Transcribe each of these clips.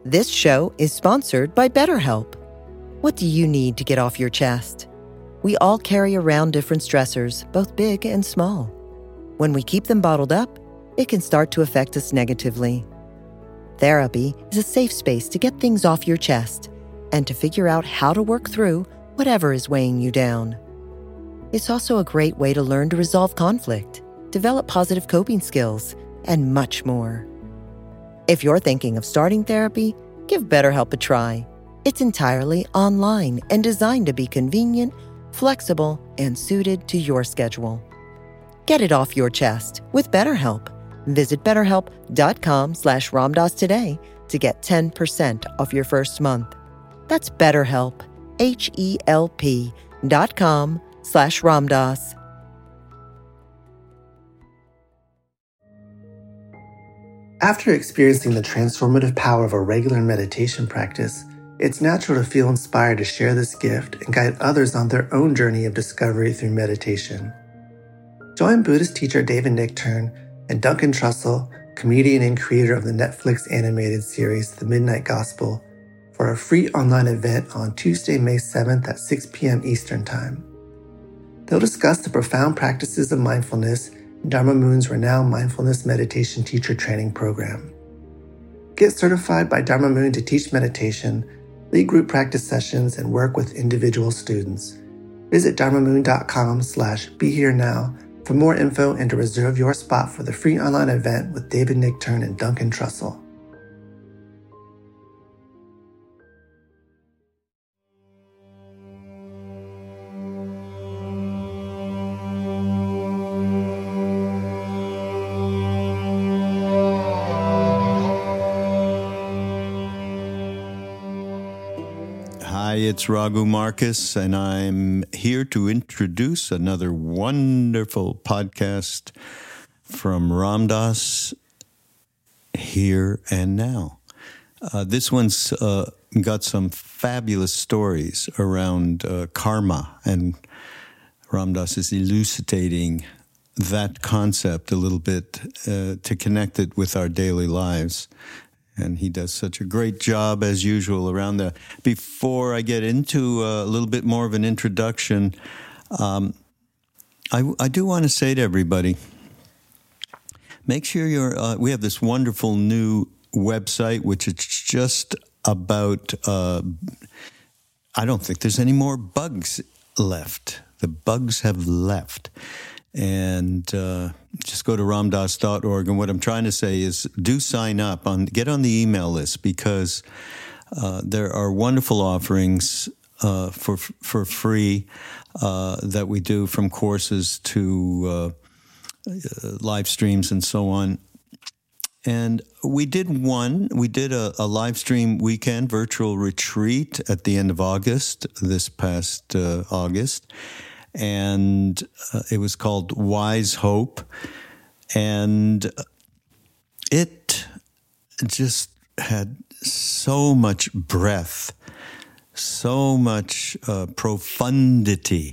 This show is sponsored by BetterHelp. What do you need to get off your chest? We all carry around different stressors, both big and small. When we keep them bottled up, it can start to affect us negatively. Therapy is a safe space to get things off your chest and to figure out how to work through whatever is weighing you down. It's also a great way to learn to resolve conflict, develop positive coping skills, and much more. If you're thinking of starting therapy, give BetterHelp a try. It's entirely online and designed to be convenient, flexible, and suited to your schedule. Get it off your chest with BetterHelp. Visit BetterHelp.com/Ramdas today to get 10% off your first month. That's BetterHelp, HELP.com/Ramdas. After experiencing the transformative power of a regular meditation practice, it's natural to feel inspired to share this gift and guide others on their own journey of discovery through meditation. Join Buddhist teacher David Nichtern and Duncan Trussell, comedian and creator of the Netflix animated series The Midnight Gospel, for a free online event on Tuesday, May 7th at 6 p.m. Eastern Time. They'll discuss the profound practices of mindfulness in Dharma Moon's renowned mindfulness meditation teacher training program. Get certified by Dharma Moon to teach meditation, lead group practice sessions, and work with individual students. Visit dharmamoon.com/BeHereNow for more info and to reserve your spot for the free online event with David Nichtern and Duncan Trussell. Hi, it's Raghu Marcus, and I'm here to introduce another wonderful podcast from Ramdas, Here and Now. This one's got some fabulous stories around karma, and Ramdas is elucidating that concept a little bit to connect it with our daily lives. And he does such a great job, as usual, around that. Before I get into a little bit more of an introduction, I do want to say to everybody, make sure we have this wonderful new website, which is just about, I don't think there's any more bugs left. The bugs have left. And just go to ramdas.org. And what I'm trying to say is do sign up, get on the email list, because there are wonderful offerings for free that we do, from courses to live streams and so on. And we did a live stream weekend virtual retreat at the end of August, this past August. And it was called Wise Hope. And it just had so much breadth, so much profundity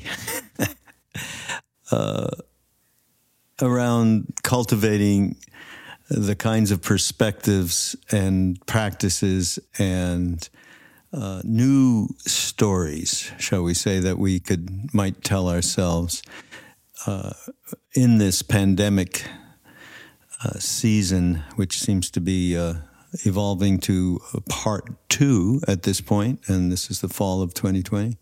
around cultivating the kinds of perspectives and practices and new stories, shall we say, that we might tell ourselves in this pandemic season, which seems to be evolving to part 2 at this point, and this is the fall of 2020.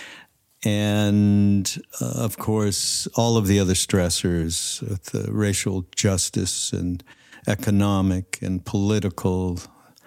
And, of course, all of the other stressors, the racial justice and economic and political.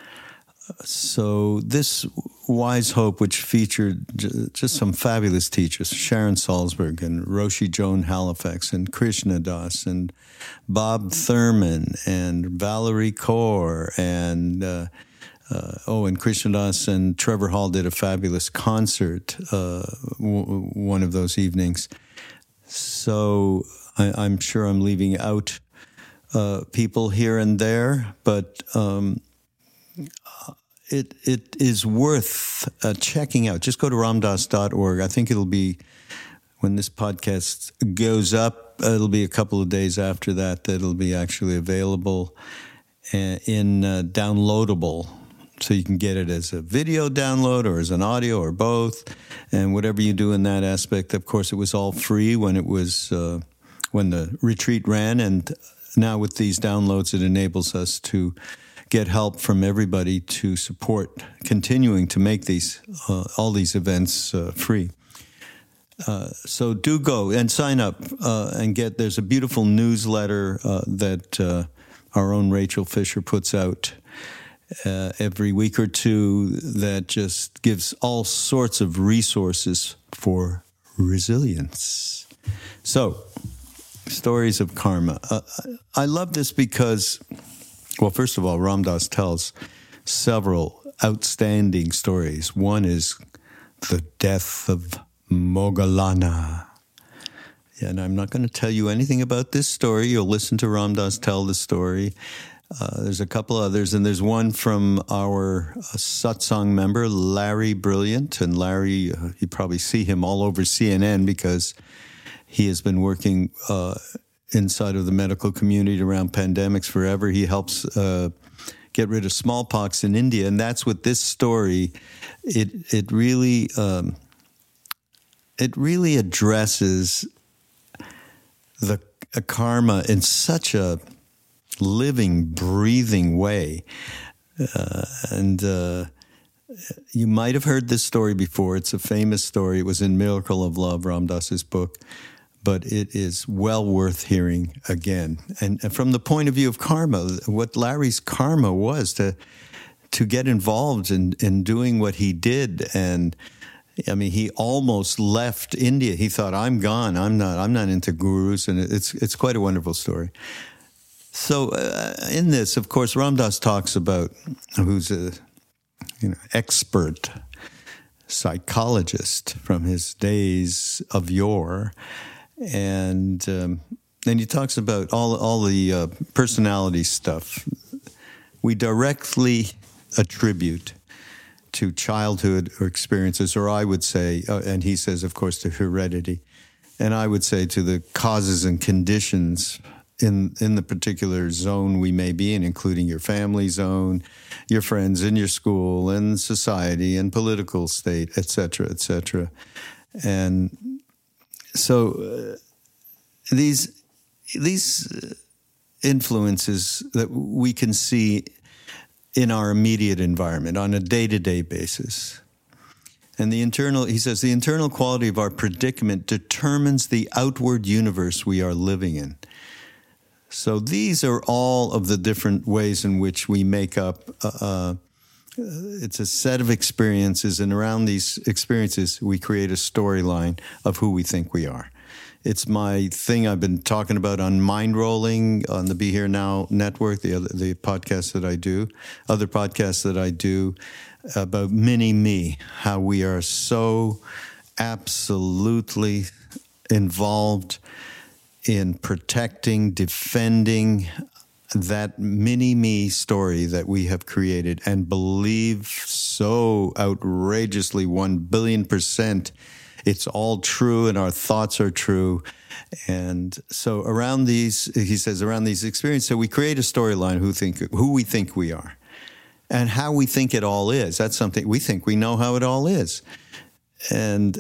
So this Wise Hope, which featured just some fabulous teachers, Sharon Salzberg and Roshi Joan Halifax and Krishna Das and Bob Thurman and Valerie Kaur and Krishna Das and Trevor Hall did a fabulous concert one of those evenings. So I'm sure I'm leaving out people here and there, but it is worth checking out. Just go to ramdas.org. I think it'll be, when this podcast goes up, it'll be a couple of days after that it'll be actually available in downloadable So you can get it as a video download or as an audio or both, and whatever you do in that aspect. Of course, it was all free when it was when the retreat ran, and now with these downloads, it enables us to get help from everybody to support continuing to make these all these events free. So do go and sign up and get. There's a beautiful newsletter that our own Rachel Fisher puts out every week or two that just gives all sorts of resources for resilience. So, stories of karma. I love this because, well, first of all, Ram Dass tells several outstanding stories. One is the death of Moggallana. Yeah, and I'm not going to tell you anything about this story. You'll listen to Ram Dass tell the story. There's a couple others, and there's one from our satsang member, Larry Brilliant. And Larry, you probably see him all over CNN because he has been working inside of the medical community around pandemics forever. He helps get rid of smallpox in India, and that's what this story, it really addresses the karma in such a living, breathing way. And you might have heard this story before. It's a famous story. It was in Miracle of Love, Ram Dass's book, but it is well worth hearing again. And from the point of view of karma, what Larry's karma was to get involved in doing what he did. And I mean, he almost left India. He thought, I'm gone. I'm not into gurus. And it's quite a wonderful story. So in this, of course, Ram Dass talks about who's a expert psychologist from his days of yore, and then he talks about all the personality stuff we directly attribute to childhood or experiences, or I would say, and he says, of course, to heredity, and I would say to the causes and conditions in the particular zone we may be in, including your family zone, your friends in your school, and society, and political state, et cetera, et cetera. And so these influences that we can see in our immediate environment on a day-to-day basis. And he says, the internal quality of our predicament determines the outward universe we are living in. So these are all of the different ways in which we make up. It's a set of experiences, and around these experiences, we create a storyline of who we think we are. It's my thing I've been talking about on Mind Rolling, on the Be Here Now network, the podcast that I do, other podcasts that I do about mini-me, how we are so absolutely involved in protecting, defending that mini-me story that we have created and believe so outrageously 1,000,000,000% it's all true and our thoughts are true. And so around these, he says, around these experiences, so we create a storyline who we think we are and how we think it all is. That's something we think we know how it all is. And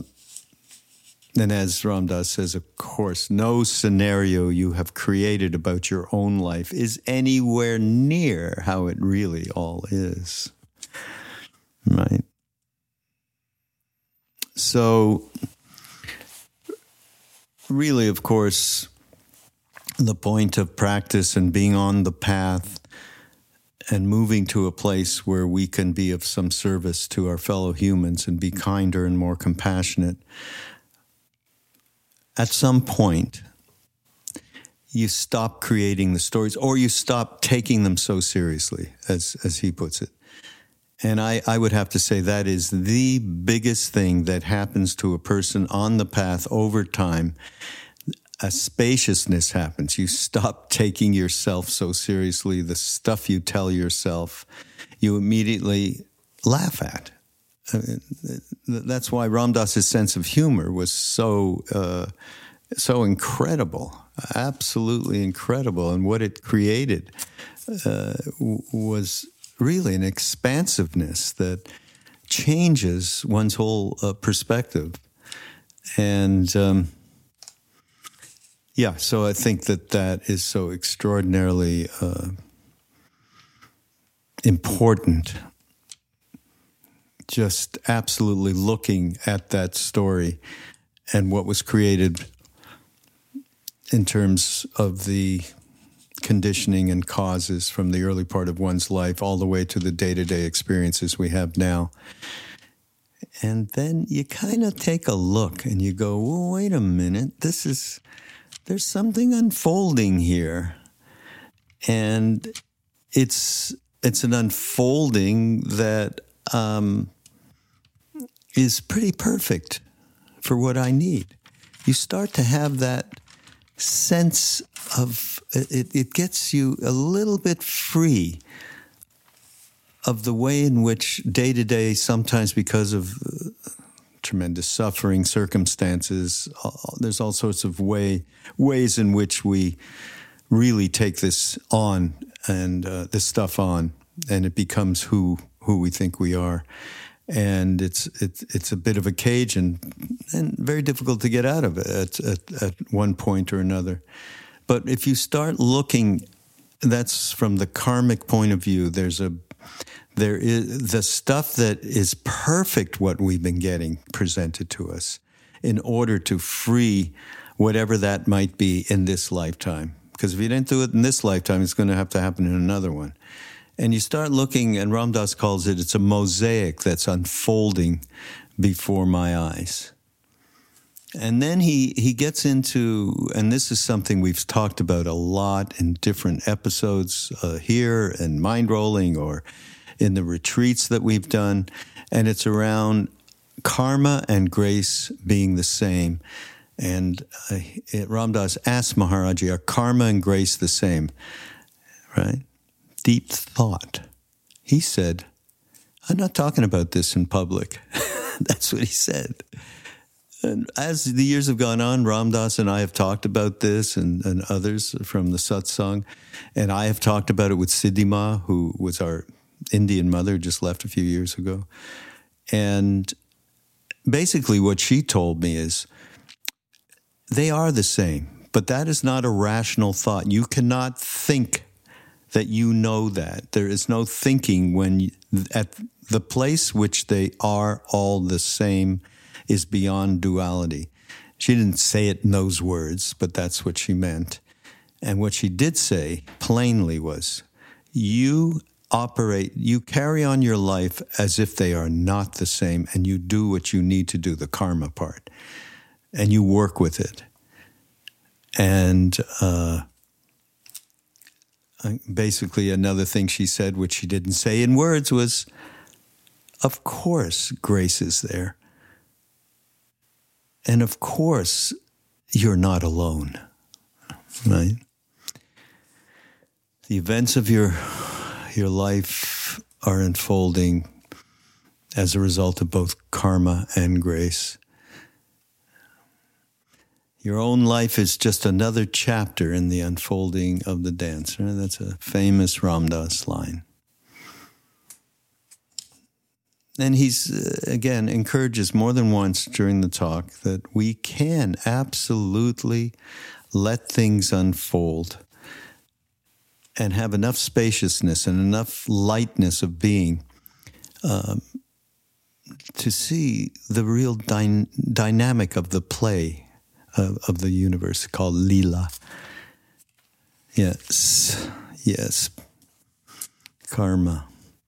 as Ram Dass says, of course, no scenario you have created about your own life is anywhere near how it really all is. Right? So, really, of course, the point of practice and being on the path and moving to a place where we can be of some service to our fellow humans and be kinder and more compassionate, at some point, you stop creating the stories, or you stop taking them so seriously, as he puts it. And I would have to say that is the biggest thing that happens to a person on the path over time. A spaciousness happens. You stop taking yourself so seriously. The stuff you tell yourself, you immediately laugh at. That's why Ram Dass's sense of humor was so incredible, absolutely incredible, and what it created was really an expansiveness that changes one's whole perspective. And so I think that is so extraordinarily important. Just absolutely looking at that story and what was created in terms of the conditioning and causes from the early part of one's life all the way to the day-to-day experiences we have now. And then you kind of take a look and you go, well, wait a minute, there's something unfolding here. And it's an unfolding that is pretty perfect for what I need. You start to have that sense of, it gets you a little bit free of the way in which day to day, sometimes because of tremendous suffering, circumstances, there's all sorts of ways in which we really take this on and this stuff on, and it becomes who we think we are. And it's a bit of a cage and very difficult to get out of it at one point or another. But if you start looking, that's from the karmic point of view, there is the stuff that is perfect what we've been getting presented to us in order to free whatever that might be in this lifetime. Because if you didn't do it in this lifetime, it's going to have to happen in another one. And you start looking, and Ram Dass calls it's a mosaic that's unfolding before my eyes. And then he gets into, and this is something we've talked about a lot in different episodes here in Mind Rolling or in the retreats that we've done, and it's around karma and grace being the same. And Ram Dass asked Maharaji, are karma and grace the same? Right? Deep thought. He said, I'm not talking about this in public. That's what he said. And as the years have gone on, Ram Dass and I have talked about this and others from the satsang. And I have talked about it with Siddhima, who was our Indian mother, just left a few years ago. And basically what she told me is, they are the same, but that is not a rational thought. You cannot think that you know that. There is no thinking when at the place which they are all the same is beyond duality. She didn't say it in those words, but that's what she meant. And what she did say plainly was, you carry on your life as if they are not the same, and you do what you need to do, the karma part, and you work with it. And basically another thing she said, which she didn't say in words, was, of course grace is there. And of course you're not alone, right? The events of your life are unfolding as a result of both karma and grace. Your own life is just another chapter in the unfolding of the dance. Right? That's a famous Ram Dass line. And he's, again, encourages more than once during the talk that we can absolutely let things unfold and have enough spaciousness and enough lightness of being to see the real dynamic of the play of the universe called Lila. Yes. Karma.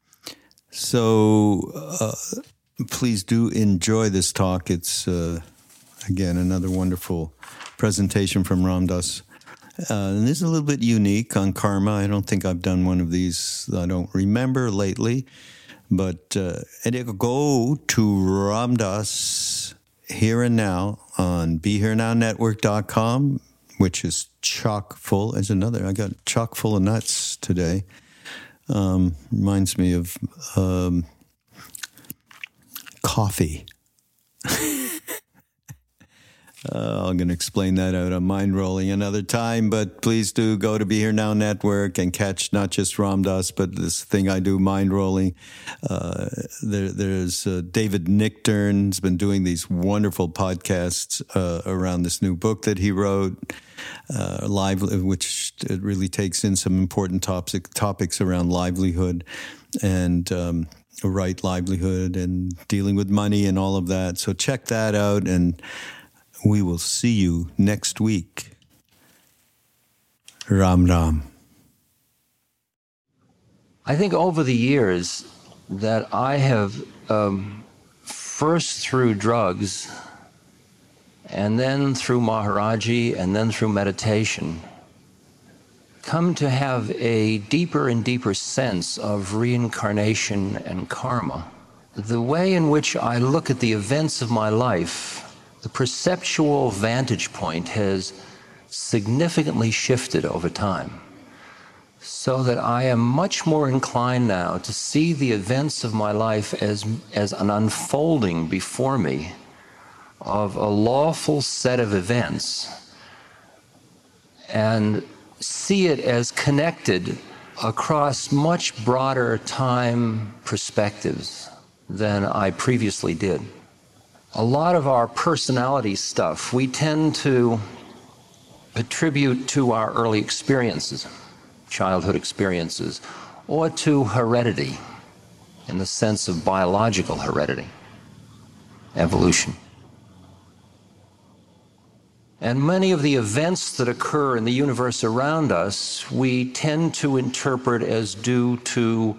So please do enjoy this talk. It's, again, another wonderful presentation from Ram Dass. And this is a little bit unique on karma. I don't think I've done one of these. I don't remember lately. But go to Ram Dass Here and Now on BeHereNowNetwork.com, which is chock full. As another, I got chock full of nuts today. Reminds me of coffee. I'm going to explain that out on Mind Rolling another time, but please do go to Be Here Now Network and catch not just Ram Dass, but this thing I do, Mind Rolling. There's David Nichtern's been doing these wonderful podcasts around this new book that he wrote, which really takes in some important topics around livelihood and right livelihood and dealing with money and all of that. So check that out, and we will see you next week. Ram Ram. I think over the years that I have, first through drugs, and then through Maharaji, and then through meditation, come to have a deeper and deeper sense of reincarnation and karma. The way in which I look at the events of my life, the perceptual vantage point has significantly shifted over time, so that I am much more inclined now to see the events of my life as an unfolding before me of a lawful set of events, and see it as connected across much broader time perspectives than I previously did. A lot of our personality stuff we tend to attribute to our early experiences, childhood experiences, or to heredity in the sense of biological heredity, evolution. And many of the events that occur in the universe around us, we tend to interpret as due to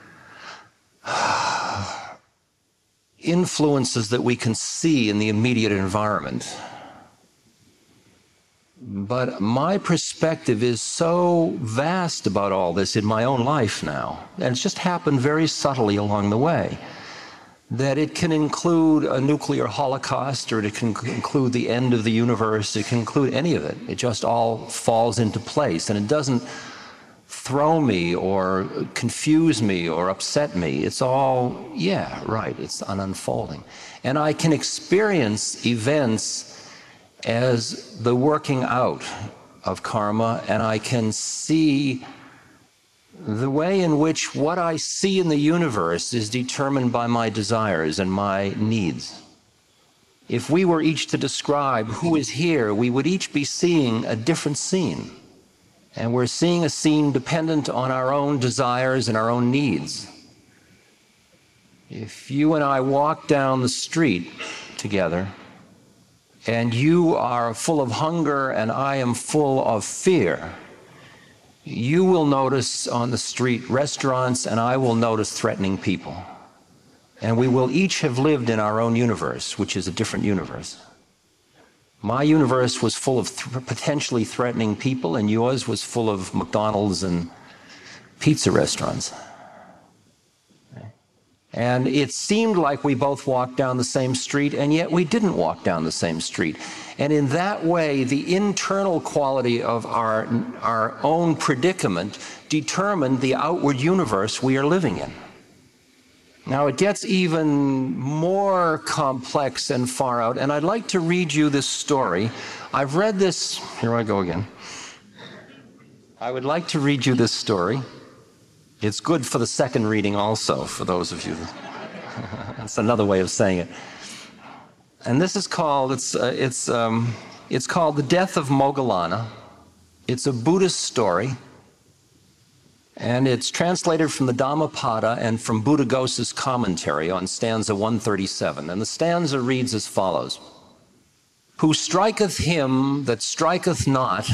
influences that we can see in the immediate environment. But my perspective is so vast about all this in my own life now, and it's just happened very subtly along the way, that it can include a nuclear holocaust, or it can include the end of the universe, it can include any of it. It just all falls into place, and it doesn't throw me or confuse me or upset me. It's all, yeah, right, it's an unfolding. And I can experience events as the working out of karma, and I can see the way in which what I see in the universe is determined by my desires and my needs. If we were each to describe who is here, we would each be seeing a different scene. And we're seeing a scene dependent on our own desires and our own needs. If you and I walk down the street together, and you are full of hunger and I am full of fear, you will notice on the street restaurants, and I will notice threatening people. And we will each have lived in our own universe, which is a different universe. My universe was full of potentially threatening people, and yours was full of McDonald's and pizza restaurants. And it seemed like we both walked down the same street, and yet we didn't walk down the same street. And in that way, the internal quality of our own predicament determined the outward universe we are living in. Now, it gets even more complex and far out, and I'd like to read you this story. I've read this, here I go again. I would like to read you this story. It's good for the second reading also, for those of you. That's another way of saying it. And this is called, it's called The Death of Moggallana. It's a Buddhist story, and it's translated from the Dhammapada and from Buddhaghosa's commentary on stanza 137. And the stanza reads as follows: Who striketh him that striketh not,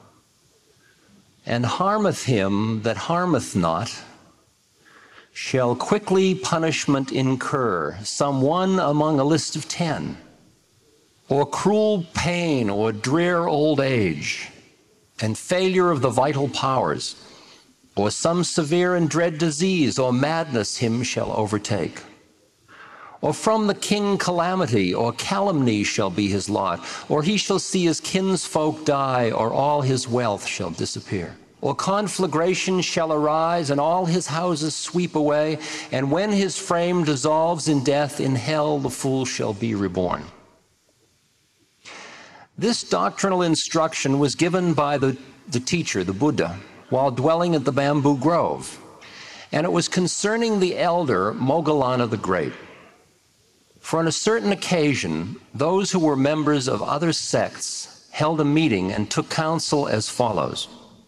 and harmeth him that harmeth not, shall quickly punishment incur, some one among a list of 10, or cruel pain, or drear old age, and failure of the vital powers, or some severe and dread disease, or madness him shall overtake. Or from the king calamity, or calumny shall be his lot, or he shall see his kinsfolk die, or all his wealth shall disappear. Or conflagration shall arise, and all his houses sweep away, and when his frame dissolves in death, in hell the fool shall be reborn. This doctrinal instruction was given by the teacher, the Buddha, while dwelling at the bamboo grove, and it was concerning the elder Moggallana the Great. For on a certain occasion, those who were members of other sects held a meeting and took counsel as follows.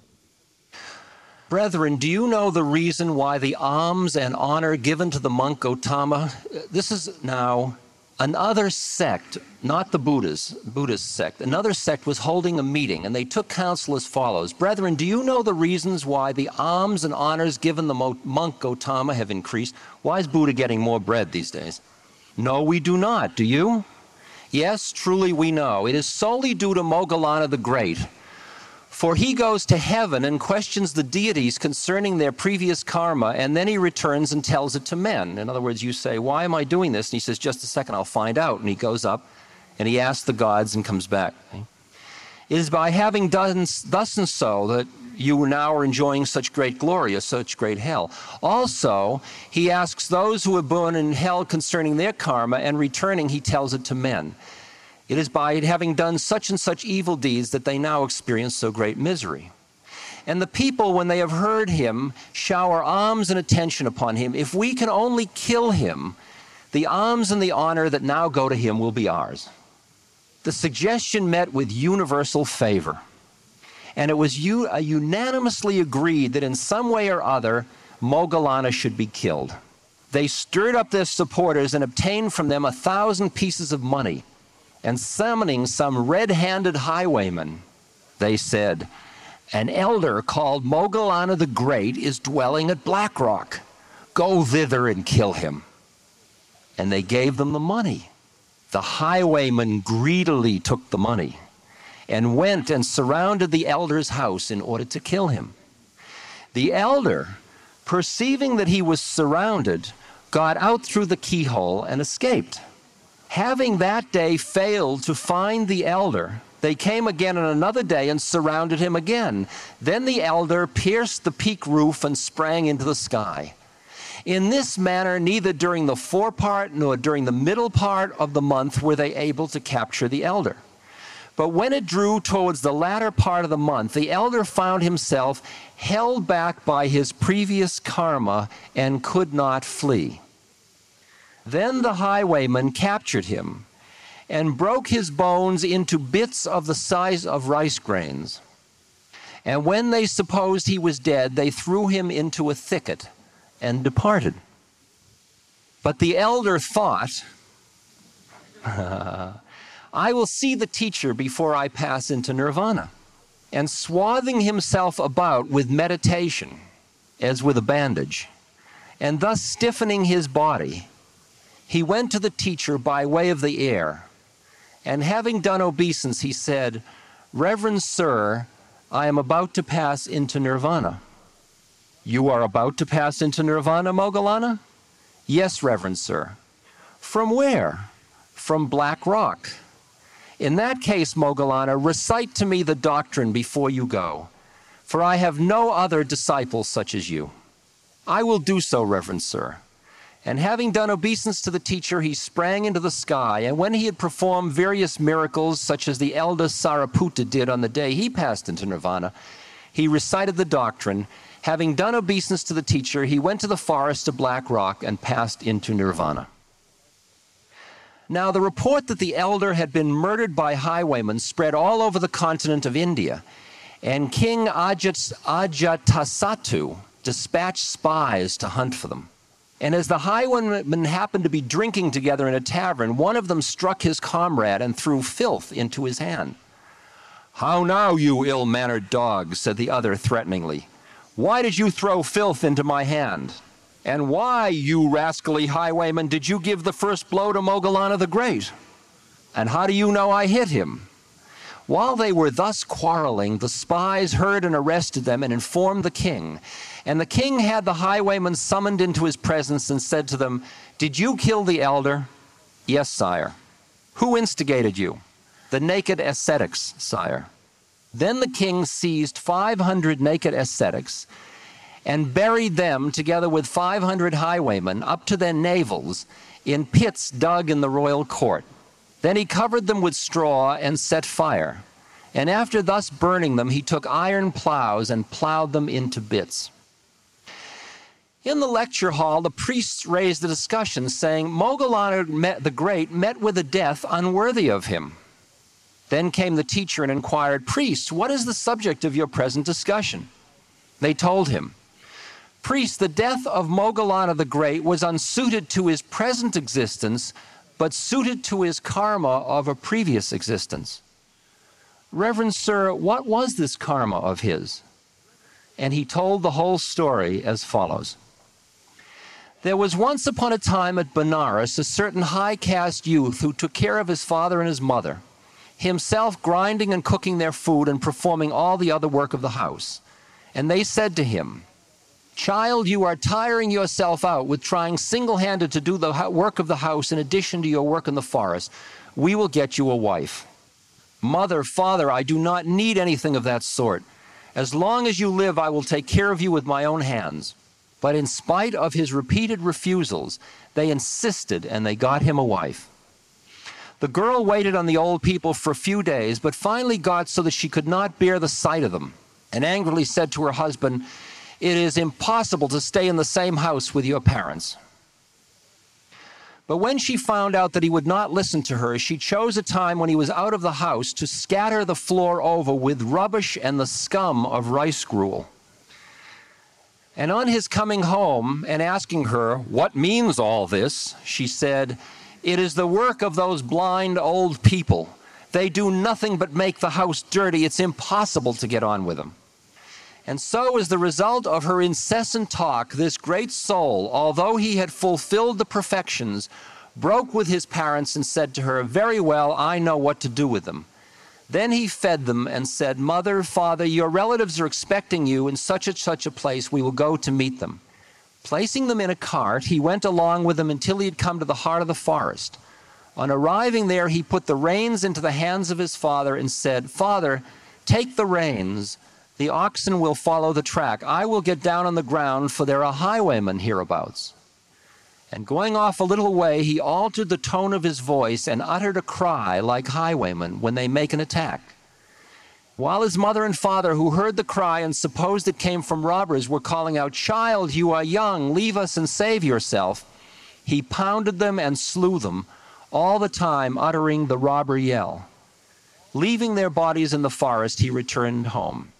Brethren, do you know the reason why the alms and honor given to the monk Gautama? This is now another sect, not the Buddhist sect. Another sect was holding a meeting, and they took counsel as follows. Brethren, do you know the reasons why the alms and honors given the monk Gautama have increased? Why is Buddha getting more bread these days? No, we do not. Do you? Yes, truly we know. It is solely due to Moggallana the Great. For he goes to heaven and questions the deities concerning their previous karma, and then he returns and tells it to men. In other words, you say, why am I doing this? And he says, just a second, I'll find out. And he goes up and he asks the gods and comes back. It is by having done thus and so that you now are enjoying such great glory or such great hell. Also, he asks those who have been in hell concerning their karma, and returning, he tells it to men. It is by having done such and such evil deeds that they now experience so great misery. And the people, when they have heard him, shower alms and attention upon him. If we can only kill him, the alms and the honor that now go to him will be ours. The suggestion met with universal favor. And it was unanimously agreed that in some way or other, Moggallana should be killed. They stirred up their supporters and obtained from them 1,000 pieces of money. And summoning some red-handed highwayman, they said, an elder called Moggallana the Great is dwelling at Black Rock. Go thither and kill him. And they gave them the money. The highwayman greedily took the money and went and surrounded the elder's house in order to kill him. The elder, perceiving that he was surrounded, got out through the keyhole and escaped. Having that day failed to find the elder, they came again on another day and surrounded him again. Then the elder pierced the peak roof and sprang into the sky. In this manner, neither during the forepart nor during the middle part of the month were they able to capture the elder. But when it drew towards the latter part of the month, the elder found himself held back by his previous karma and could not flee. Then the highwayman captured him and broke his bones into bits of the size of rice grains. And when they supposed he was dead, they threw him into a thicket and departed. But the elder thought, I will see the teacher before I pass into nirvana. And swathing himself about with meditation, as with a bandage, and thus stiffening his body, he went to the teacher by way of the air, and having done obeisance, he said, Reverend Sir, I am about to pass into nirvana. You are about to pass into nirvana, Moggallana? Yes, Reverend Sir. From where? From Black Rock. In that case, Moggallana, recite to me the doctrine before you go, for I have no other disciples such as you. I will do so, Reverend Sir. And having done obeisance to the teacher, he sprang into the sky, and when he had performed various miracles, such as the elder Sariputta did on the day he passed into nirvana, he recited the doctrine. Having done obeisance to the teacher, he went to the forest of Black Rock and passed into nirvana. Now, the report that the elder had been murdered by highwaymen spread all over the continent of India, and King Ajatasattu dispatched spies to hunt for them. And as the highwaymen happened to be drinking together in a tavern, one of them struck his comrade and threw filth into his hand. How now, you ill-mannered dog, said the other threateningly. Why did you throw filth into my hand? And why, you rascally highwayman, did you give the first blow to Moggallana the Great? And how do you know I hit him? While they were thus quarreling, the spies heard and arrested them and informed the king. And the king had the highwaymen summoned into his presence and said to them, Did you kill the elder? Yes, sire. Who instigated you? The naked ascetics, sire. Then the king seized 500 naked ascetics and buried them together with 500 highwaymen up to their navels in pits dug in the royal court. Then he covered them with straw and set fire. And after thus burning them, he took iron plows and plowed them into bits. In the lecture hall, the priests raised a discussion, saying, Moggallana the Great met with a death unworthy of him. Then came the teacher and inquired, Priests, what is the subject of your present discussion? They told him, Priests, the death of Moggallana the Great was unsuited to his present existence, but suited to his karma of a previous existence. Reverend Sir, what was this karma of his? And he told the whole story as follows. There was once upon a time at Benares a certain high-caste youth who took care of his father and his mother, himself grinding and cooking their food and performing all the other work of the house. And they said to him, Child, you are tiring yourself out with trying single-handed to do the work of the house in addition to your work in the forest. We will get you a wife. Mother, father, I do not need anything of that sort. As long as you live, I will take care of you with my own hands. But in spite of his repeated refusals, they insisted and they got him a wife. The girl waited on the old people for a few days, but finally got so that she could not bear the sight of them, and angrily said to her husband, It is impossible to stay in the same house with your parents. But when she found out that he would not listen to her, she chose a time when he was out of the house to scatter the floor over with rubbish and the scum of rice gruel. And on his coming home and asking her, What means all this? She said, It is the work of those blind old people. They do nothing but make the house dirty. It's impossible to get on with them. And so as the result of her incessant talk, this great soul, although he had fulfilled the perfections, broke with his parents and said to her, Very well, I know what to do with them. Then he fed them and said, Mother, father, your relatives are expecting you in such and such a place. We will go to meet them. Placing them in a cart, he went along with them until he had come to the heart of the forest. On arriving there, he put the reins into the hands of his father and said, Father, take the reins. The oxen will follow the track. I will get down on the ground, for there are highwaymen hereabouts. And going off a little way, he altered the tone of his voice and uttered a cry like highwaymen when they make an attack. While his mother and father, who heard the cry and supposed it came from robbers, were calling out, Child, you are young, leave us and save yourself, he pounded them and slew them, all the time uttering the robber yell. Leaving their bodies in the forest, he returned home.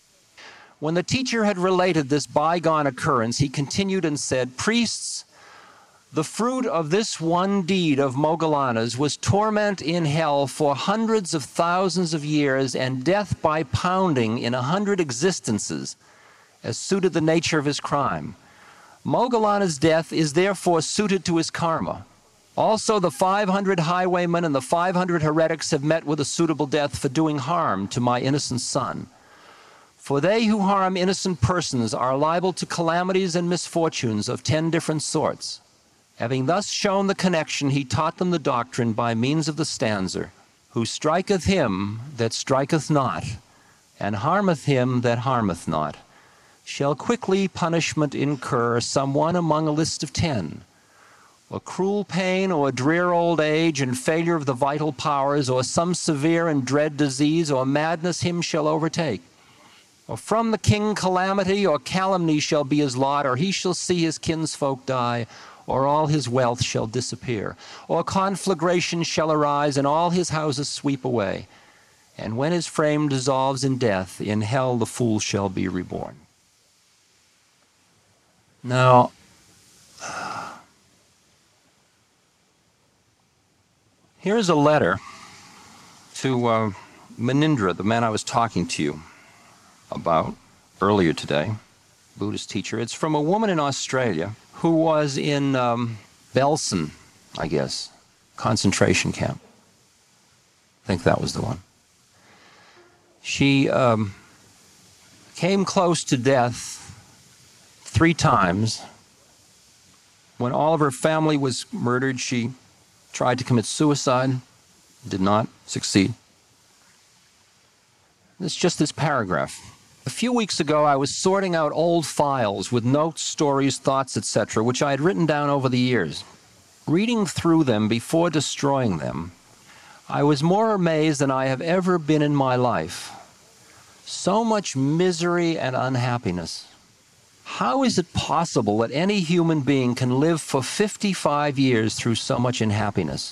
When the teacher had related this bygone occurrence, he continued and said, Priests, the fruit of this one deed of Moggallana's was torment in hell for hundreds of thousands of years and death by pounding in 100 existences, as suited the nature of his crime. Moggallana's death is therefore suited to his karma. Also, the 500 highwaymen and the 500 heretics have met with a suitable death for doing harm to my innocent son. For they who harm innocent persons are liable to calamities and misfortunes of 10 different sorts. Having thus shown the connection, he taught them the doctrine by means of the stanza, Who striketh him that striketh not, and harmeth him that harmeth not, shall quickly punishment incur, some one among a list of 10. Or cruel pain, or drear old age, and failure of the vital powers, or some severe and dread disease, or madness him shall overtake. Or from the king calamity or calumny shall be his lot, or he shall see his kinsfolk die, or all his wealth shall disappear. Or conflagration shall arise, and all his houses sweep away. And when his frame dissolves in death, in hell the fool shall be reborn. Now, here's a letter to Munindra, the man I was talking to you about earlier today, Buddhist teacher. It's from a woman in Australia who was in Belsen, I guess, concentration camp. I think that was the one. She came close to death 3 times. When all of her family was murdered, she tried to commit suicide, did not succeed. It's just this paragraph. A few weeks ago, I was sorting out old files with notes, stories, thoughts, etc., which I had written down over the years. Reading through them before destroying them, I was more amazed than I have ever been in my life. So much misery and unhappiness. How is it possible that any human being can live for 55 years through so much unhappiness?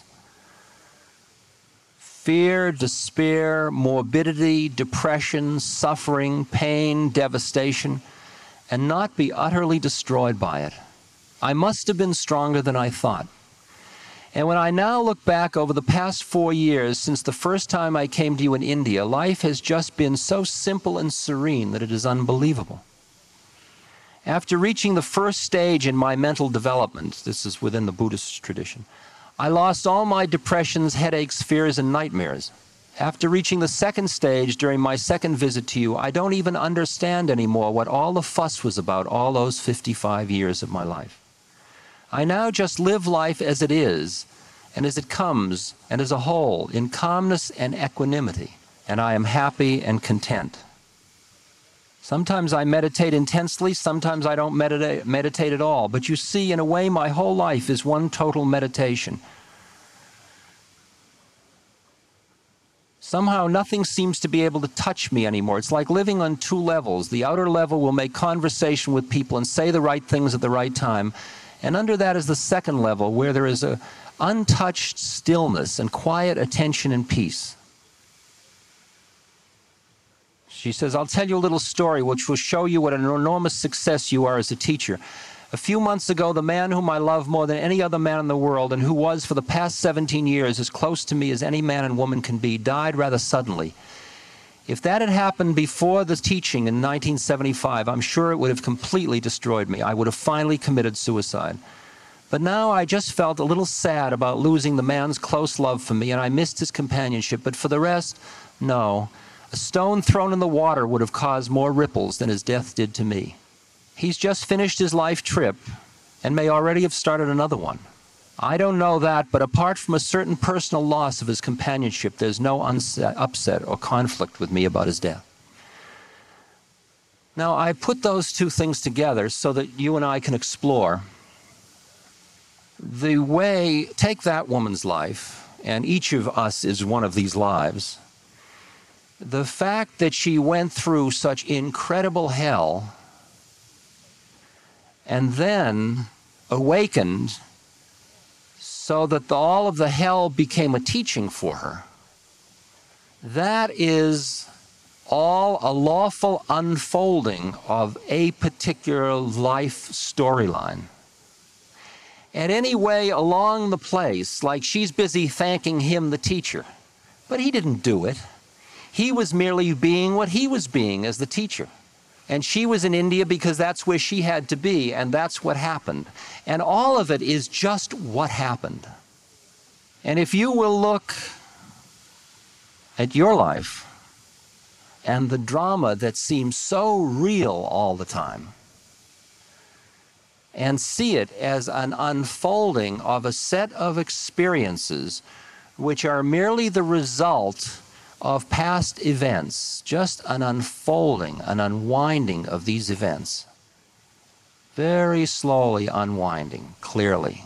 Fear, despair, morbidity, depression, suffering, pain, devastation, and not be utterly destroyed by it. I must have been stronger than I thought. And when I now look back over the past 4 years since the first time I came to you in India, life has just been so simple and serene that it is unbelievable. After reaching the first stage in my mental development, this is within the Buddhist tradition, I lost all my depressions, headaches, fears, and nightmares. After reaching the second stage during my second visit to you, I don't even understand anymore what all the fuss was about all those 55 years of my life. I now just live life as it is, and as it comes, and as a whole, in calmness and equanimity, and I am happy and content. Sometimes I meditate intensely, sometimes I don't meditate at all, but you see, in a way, my whole life is one total meditation. Somehow nothing seems to be able to touch me anymore. It's like living on two levels. The outer level will make conversation with people and say the right things at the right time. And under that is the second level, where there is a untouched stillness and quiet attention and peace. She says, I'll tell you a little story which will show you what an enormous success you are as a teacher. A few months ago, the man whom I love more than any other man in the world, and who was for the past 17 years as close to me as any man and woman can be, died rather suddenly. If that had happened before the teaching in 1975, I'm sure it would have completely destroyed me. I would have finally committed suicide. But now I just felt a little sad about losing the man's close love for me, and I missed his companionship. But for the rest, no. A stone thrown in the water would have caused more ripples than his death did to me. He's just finished his life trip and may already have started another one. I don't know that, but apart from a certain personal loss of his companionship, there's no upset or conflict with me about his death. Now, I put those two things together so that you and I can explore the way, take that woman's life, and each of us is one of these lives. The fact that she went through such incredible hell and then awakened so that all of the hell became a teaching for her, that is all a lawful unfolding of a particular life storyline. And anyway, along the place, like she's busy thanking him, the teacher, but he didn't do it. He was merely being what he was being as the teacher. And she was in India because that's where she had to be, and that's what happened. And all of it is just what happened. And if you will look at your life and the drama that seems so real all the time, and see it as an unfolding of a set of experiences which are merely the result of past events, just an unfolding, an unwinding of these events. Very slowly unwinding, clearly.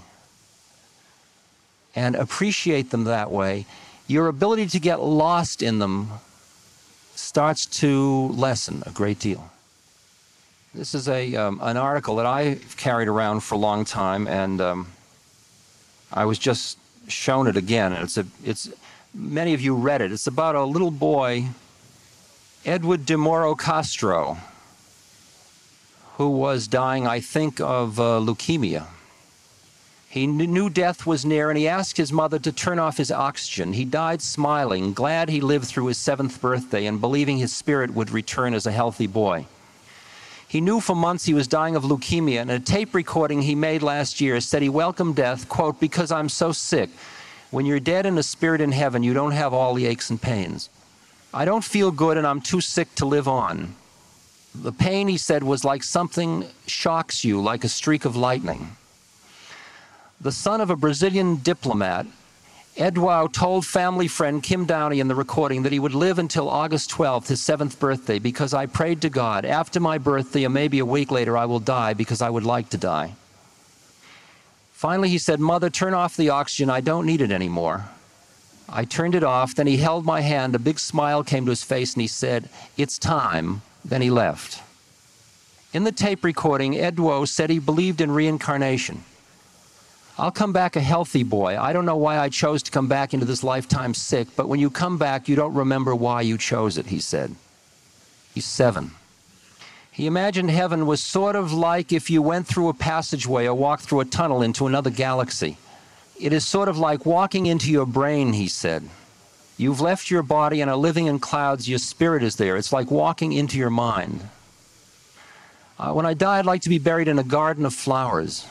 And appreciate them that way. Your ability to get lost in them starts to lessen a great deal. This is an article that I've carried around for a long time, and I was just shown it again. It's many of you read it. It's about a little boy, Edward de Moro Castro, who was dying, I think, of leukemia. He knew death was near, and he asked his mother to turn off his oxygen. He died smiling, glad he lived through his 7th birthday and believing his spirit would return as a healthy boy. He knew for months he was dying of leukemia, and a tape recording he made last year said he welcomed death, quote, "because I'm so sick. When you're dead and a spirit in heaven, you don't have all the aches and pains. I don't feel good and I'm too sick to live on." The pain, he said, was like something shocks you, like a streak of lightning. The son of a Brazilian diplomat, Edwao told family friend Kim Downey in the recording that he would live until August 12th, his 7th birthday, because I prayed to God, after my birthday or maybe a week later I will die because I would like to die. Finally, he said, "Mother, turn off the oxygen. I don't need it anymore." I turned it off. Then he held my hand. A big smile came to his face, and he said, "It's time." Then he left. In the tape recording, Ed Duo said he believed in reincarnation. I'll come back a healthy boy. I don't know why I chose to come back into this lifetime sick, but when you come back, you don't remember why you chose it, he said. He's 7. He imagined heaven was sort of like if you went through a passageway or walked through a tunnel into another galaxy. It is sort of like walking into your brain, he said. You've left your body and are living in clouds. Your spirit is there. It's like walking into your mind. When I die, I'd like to be buried in a garden of flowers.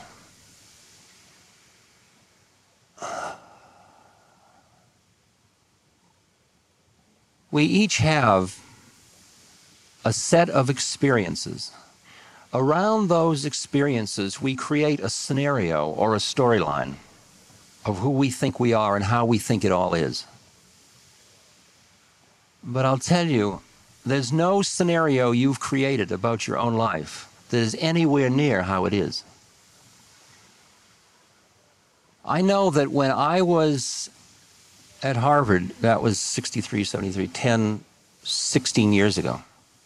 We each have a set of experiences. Around those experiences, we create a scenario or a storyline of who we think we are and how we think it all is. But I'll tell you, there's no scenario you've created about your own life that is anywhere near how it is. I know that when I was at Harvard, that was 63, 73, 16 years ago,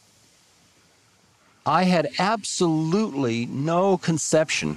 I had absolutely no conception,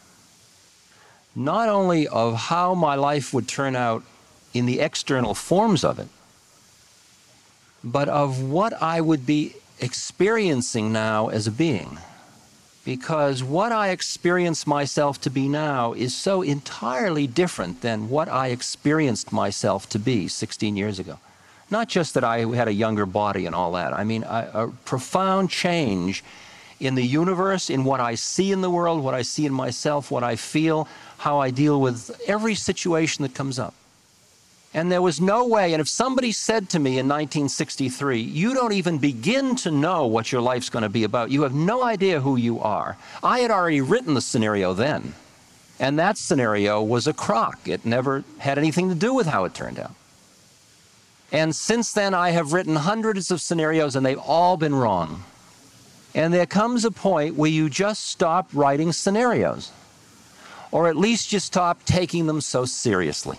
not only of how my life would turn out in the external forms of it, but of what I would be experiencing now as a being. Because what I experience myself to be now is so entirely different than what I experienced myself to be 16 years ago. Not just that I had a younger body and all that. I mean, a profound change in the universe, in what I see in the world, what I see in myself, what I feel, how I deal with every situation that comes up. And there was no way, and if somebody said to me in 1963, you don't even begin to know what your life's going to be about, you have no idea who you are. I had already written the scenario then, and that scenario was a crock. It never had anything to do with how it turned out. And since then, I have written hundreds of scenarios, and they've all been wrong. And there comes a point where you just stop writing scenarios, or at least you stop taking them so seriously.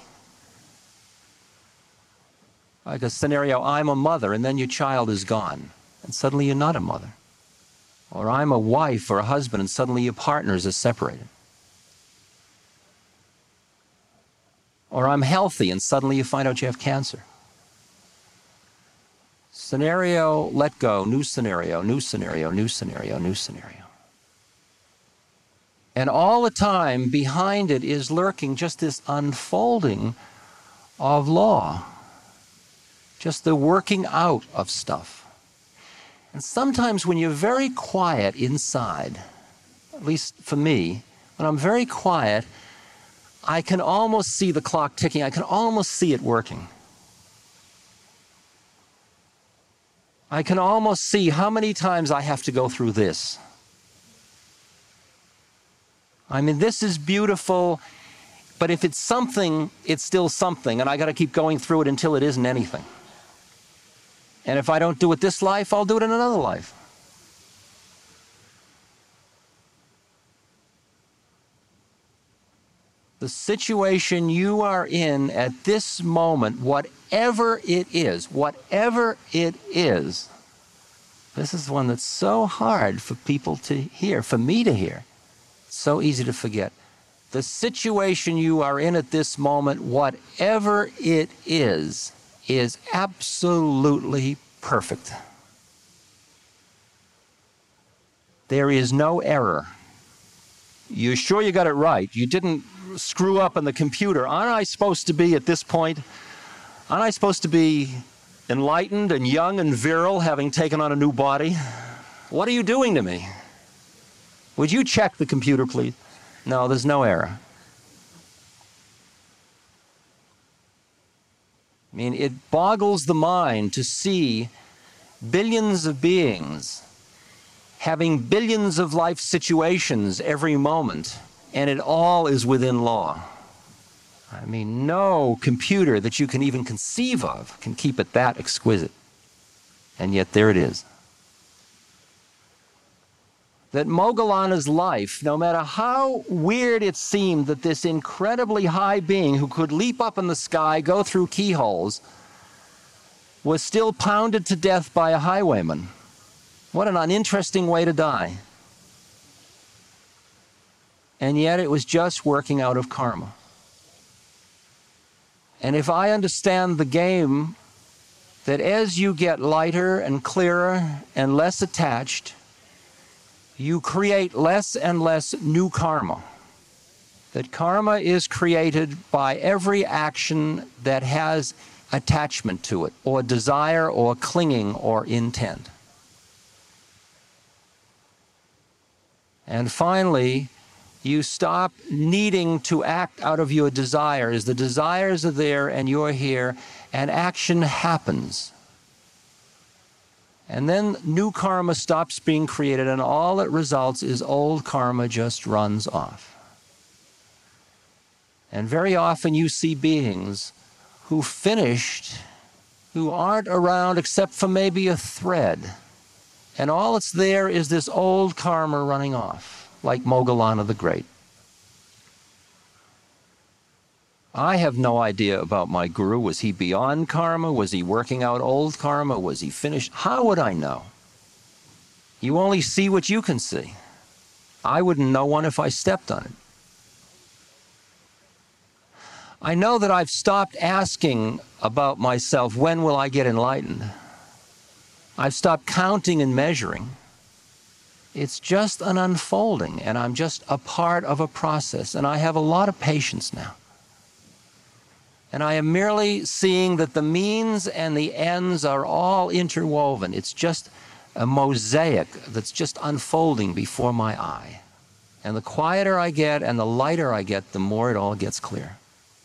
Like a scenario, I'm a mother, and then your child is gone, and suddenly you're not a mother. Or I'm a wife or a husband, and suddenly your partners are separated. Or I'm healthy, and suddenly you find out you have cancer. Scenario, let go, new scenario, new scenario, new scenario, new scenario. And all the time behind it is lurking just this unfolding of law. Just the working out of stuff. And sometimes when you're very quiet inside, at least for me, when I'm very quiet, I can almost see the clock ticking. I can almost see it working. I can almost see how many times I have to go through this. I mean, this is beautiful, but if it's something, it's still something, and I got to keep going through it until it isn't anything. And if I don't do it this life, I'll do it in another life. The situation you are in at this moment, whatever it is, this is one that's so hard for people to hear, for me to hear. It's so easy to forget. The situation you are in at this moment, whatever it is absolutely perfect. There is no error. You're sure you got it right? You didn't screw up on the computer. Aren't I supposed to be at this point? Aren't I supposed to be enlightened and young and virile, having taken on a new body? What are you doing to me? Would you check the computer, please? No, there's no error. I mean, it boggles the mind to see billions of beings having billions of life situations every moment, and it all is within law. I mean, no computer that you can even conceive of can keep it that exquisite. And yet there it is. that Moggallana's life, no matter how weird it seemed that this incredibly high being who could leap up in the sky, go through keyholes, was still pounded to death by a highwayman. What an uninteresting way to die. And yet it was just working out of karma. And if I understand the game, that as you get lighter and clearer and less attached, you create less and less new karma. That karma is created by every action that has attachment to it, or desire, or clinging, or intent. And finally, you stop needing to act out of your desires. The desires are there and you're here, and action happens. And then new karma stops being created, and all it results is old karma just runs off. And very often you see beings who finished, who aren't around except for maybe a thread. And all that's there is this old karma running off, like Moggallana the Great. I have no idea about my guru. Was he beyond karma? Was he working out old karma? Was he finished? How would I know? You only see what you can see. I wouldn't know one if I stepped on it. I know that I've stopped asking about myself, when will I get enlightened? I've stopped counting and measuring. It's just an unfolding, and I'm just a part of a process, and I have a lot of patience now. And I am merely seeing that the means and the ends are all interwoven. It's just a mosaic that's just unfolding before my eye. And the quieter I get and the lighter I get, the more it all gets clear.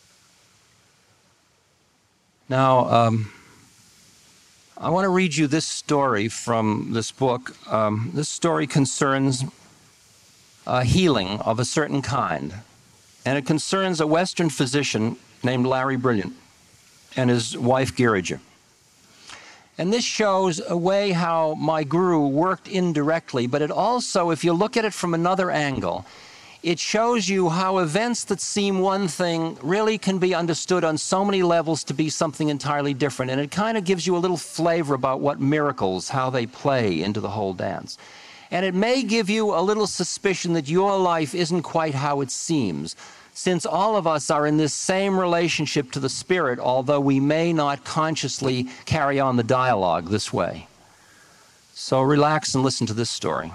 Now, I want to read you this story from this book. This story concerns healing of a certain kind. And it concerns a Western physician named Larry Brilliant and his wife Girija. And this shows a way how my guru worked indirectly, but it also, if you look at it from another angle, it shows you how events that seem one thing really can be understood on so many levels to be something entirely different. And it kind of gives you a little flavor about what miracles, how they play into the whole dance. And it may give you a little suspicion that your life isn't quite how it seems, since all of us are in this same relationship to the Spirit, although we may not consciously carry on the dialogue this way. So relax and listen to this story.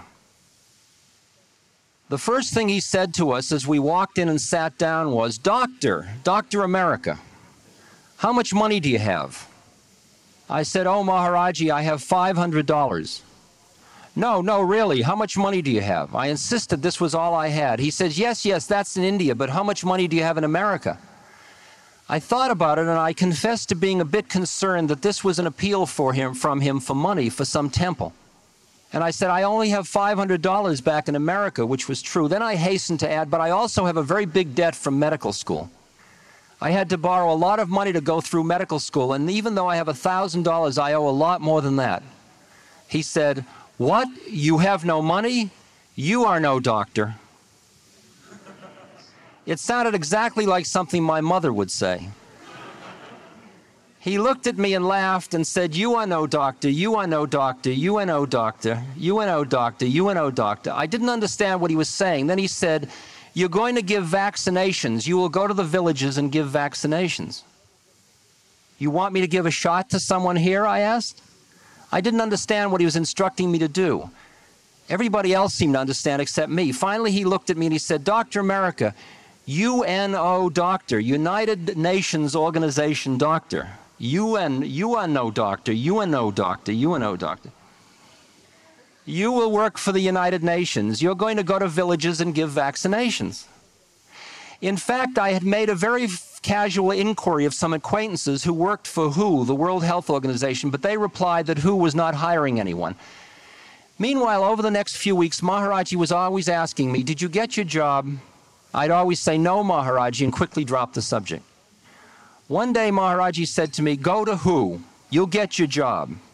The first thing he said to us as we walked in and sat down was, Dr. America, how much money do you have? I said, oh, Maharaji, I have $500. No, really, how much money do you have? I insisted this was all I had. He says, yes, that's in India, but how much money do you have in America? I thought about it, and I confessed to being a bit concerned that this was an appeal from him for money for some temple. And I said, I only have $500 back in America, which was true. Then I hastened to add, but I also have a very big debt from medical school. I had to borrow a lot of money to go through medical school, and even though I have $1,000, I owe a lot more than that. He said, what? You have no money? You are no doctor. It sounded exactly like something my mother would say. He looked at me and laughed and said, you are no doctor, you are no doctor, you are no doctor, you are no doctor, you are no doctor. I didn't understand what he was saying. Then he said, you're going to give vaccinations. You will go to the villages and give vaccinations. You want me to give a shot to someone here? I asked. I didn't understand what he was instructing me to do. Everybody else seemed to understand except me. Finally, he looked at me and he said, Dr. America, UNO doctor, United Nations Organization doctor. UNO doctor, UNO doctor, UNO doctor. You will work for the United Nations. You're going to go to villages and give vaccinations. In fact, I had made a very casual inquiry of some acquaintances who worked for WHO, the World Health Organization, but they replied that WHO was not hiring anyone. Meanwhile, over the next few weeks, Maharaji was always asking me, did you get your job? I'd always say, no, Maharaji, and quickly drop the subject. One day, Maharaji said to me, go to WHO, you'll get your job.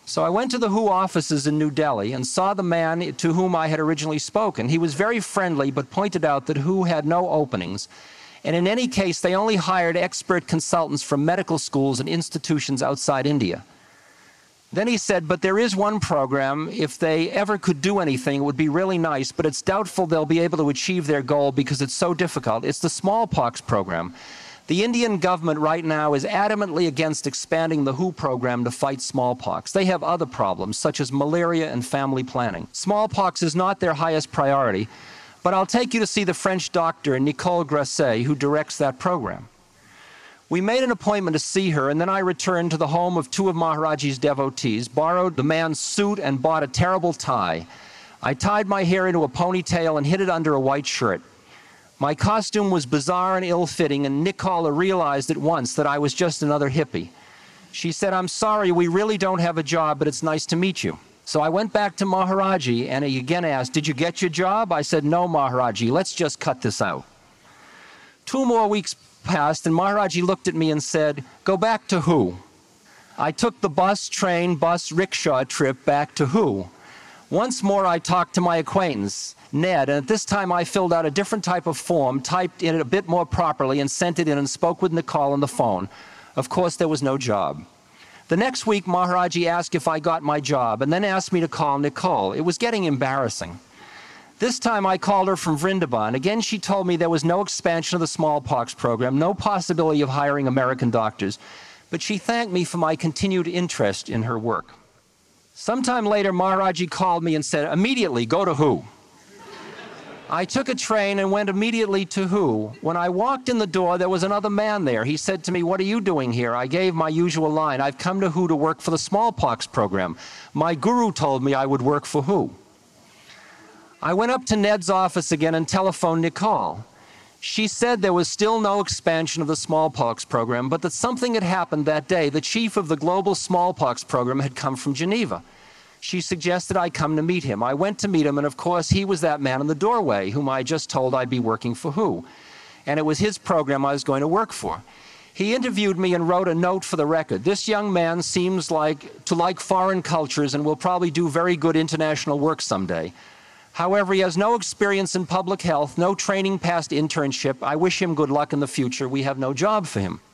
So I went to the WHO offices in New Delhi and saw the man to whom I had originally spoken. He was very friendly, but pointed out that WHO had no openings. And in any case, they only hired expert consultants from medical schools and institutions outside India. Then he said, but there is one program. If they ever could do anything, it would be really nice, but it's doubtful they'll be able to achieve their goal because it's so difficult. It's the smallpox program. The Indian government right now is adamantly against expanding the WHO program to fight smallpox. They have other problems, such as malaria and family planning. Smallpox is not their highest priority, but I'll take you to see the French doctor, Nicole Grasset, who directs that program. We made an appointment to see her, and then I returned to the home of two of Maharaji's devotees, borrowed the man's suit, and bought a terrible tie. I tied my hair into a ponytail and hid it under a white shirt. My costume was bizarre and ill-fitting, and Nicole realized at once that I was just another hippie. She said, I'm sorry, we really don't have a job, but it's nice to meet you. So I went back to Maharaji, and he again asked, did you get your job? I said, no, Maharaji, let's just cut this out. 2 more weeks passed, and Maharaji looked at me and said, go back to WHO. I took the bus, train, rickshaw trip back to WHO. Once more I talked to my acquaintance, Ned, and at this time I filled out a different type of form, typed in it a bit more properly, and sent it in and spoke with Nicole on the phone. Of course, there was no job. The next week, Maharaji asked if I got my job, and then asked me to call Nicole. It was getting embarrassing. This time I called her from Vrindavan. Again, she told me there was no expansion of the smallpox program, no possibility of hiring American doctors, but she thanked me for my continued interest in her work. Sometime later, Maharaji called me and said, immediately, go to WHO. I took a train and went immediately to WHO. When I walked in the door, there was another man there. He said to me, what are you doing here? I gave my usual line, I've come to WHO to work for the smallpox program. My guru told me I would work for WHO. I went up to Ned's office again and telephoned Nicole. She said there was still no expansion of the smallpox program, but that something had happened that day. The chief of the global smallpox program had come from Geneva. She suggested I come to meet him. I went to meet him, and of course, he was that man in the doorway whom I just told I'd be working for WHO. And it was his program I was going to work for. He interviewed me and wrote a note for the record. This young man seems to like foreign cultures and will probably do very good international work someday. However, he has no experience in public health, no training past internship. I wish him good luck in the future. We have no job for him.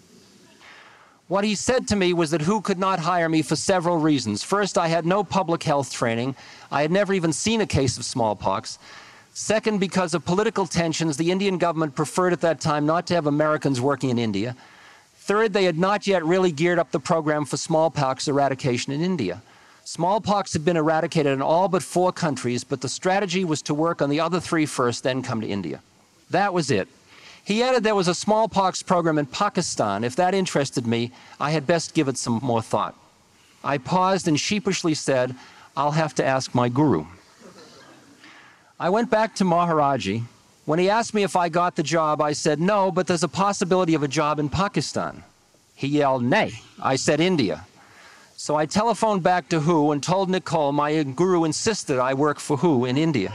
What he said to me was that WHO could not hire me for several reasons. First, I had no public health training. I had never even seen a case of smallpox. Second, because of political tensions, the Indian government preferred at that time not to have Americans working in India. Third, they had not yet really geared up the program for smallpox eradication in India. Smallpox had been eradicated in all but 4 countries, but the strategy was to work on the other 3 first, then come to India. That was it. He added there was a smallpox program in Pakistan. If that interested me, I had best give it some more thought. I paused and sheepishly said, I'll have to ask my guru. I went back to Maharaji. When he asked me if I got the job, I said, no, but there's a possibility of a job in Pakistan. He yelled, nay. I said, India. So I telephoned back to WHO and told Nicole my guru insisted I work for WHO in India.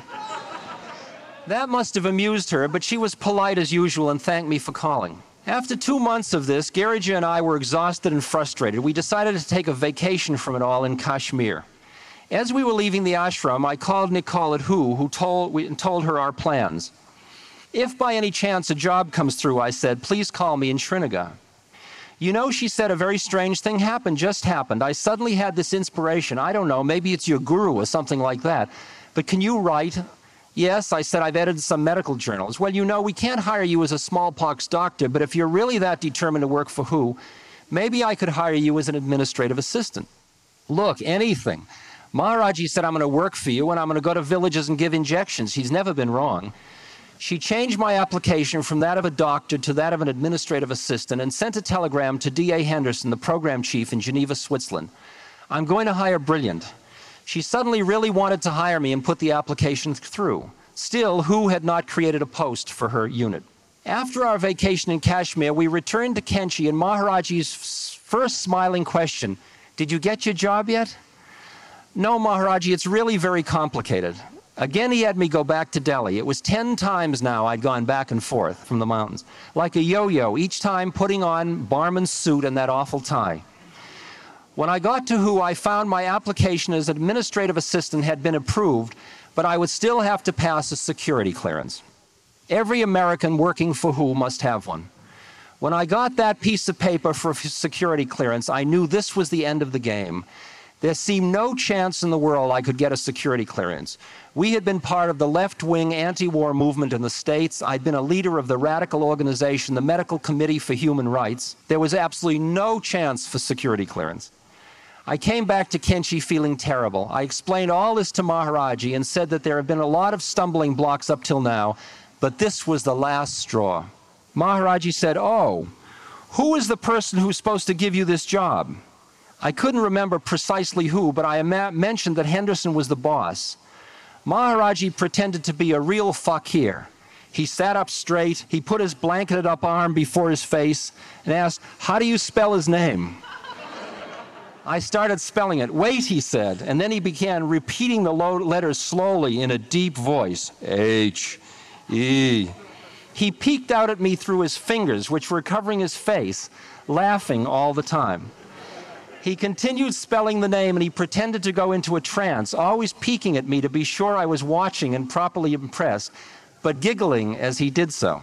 That must have amused her, but she was polite as usual and thanked me for calling. After 2 months of this, Girija and I were exhausted and frustrated. We decided to take a vacation from it all in Kashmir. As we were leaving the ashram, I called Nicole at WHO, told her our plans. If by any chance a job comes through, I said, please call me in Srinagar. You know, she said, a very strange thing just happened. I suddenly had this inspiration. I don't know, maybe it's your guru or something like that. But can you write? Yes, I said, I've edited some medical journals. Well, you know, we can't hire you as a smallpox doctor, but if you're really that determined to work for WHO, maybe I could hire you as an administrative assistant. Look, anything. Maharaji said, I'm going to work for you, and I'm going to go to villages and give injections. He's never been wrong. She changed my application from that of a doctor to that of an administrative assistant and sent a telegram to D.A. Henderson, the program chief in Geneva, Switzerland. I'm going to hire Brilliant. She suddenly really wanted to hire me and put the application through. Still, WHO had not created a post for her unit. After our vacation in Kashmir, we returned to Kenchi, and Maharaji's first smiling question, did you get your job yet? No, Maharaji, it's really very complicated. Again, he had me go back to Delhi. It was 10 times now I'd gone back and forth from the mountains, like a yo-yo, each time putting on barman's suit and that awful tie. When I got to WHO, I found my application as administrative assistant had been approved, but I would still have to pass a security clearance. Every American working for WHO must have one. When I got that piece of paper for security clearance, I knew this was the end of the game. There seemed no chance in the world I could get a security clearance. We had been part of the left-wing anti-war movement in the States. I'd been a leader of the radical organization, the Medical Committee for Human Rights. There was absolutely no chance for security clearance. I came back to Kenchi feeling terrible. I explained all this to Maharaji and said that there have been a lot of stumbling blocks up till now, but this was the last straw. Maharaji said, "Oh, who is the person who's supposed to give you this job?" I couldn't remember precisely who, but I mentioned that Henderson was the boss. Maharaji pretended to be a real fakir. He sat up straight, he put his blanketed up arm before his face and asked, "How do you spell his name?" I started spelling it. "Wait," he said, and then he began repeating the letters slowly in a deep voice. H-E. He peeked out at me through his fingers, which were covering his face, laughing all the time. He continued spelling the name, and he pretended to go into a trance, always peeking at me to be sure I was watching and properly impressed, but giggling as he did so.